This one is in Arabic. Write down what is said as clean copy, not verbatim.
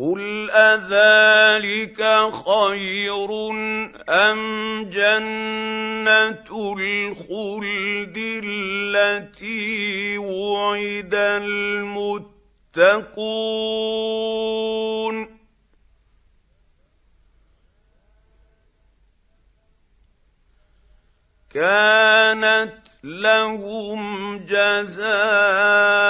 قل اذلك خير ام جنه الخلد التي وعد المتقون كانت لهم جزاء